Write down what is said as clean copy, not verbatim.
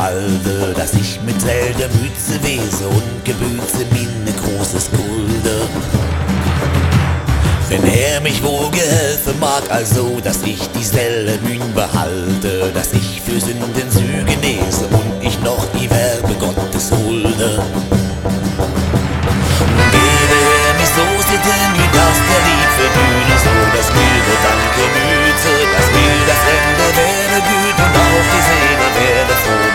behalte, dass ich mit selber Mütze wese und gebüße minne großes Gulde. Wenn er mich wohl gehelfen mag, also dass ich dieselbe Mühen behalte, dass ich für Sünden Süge nese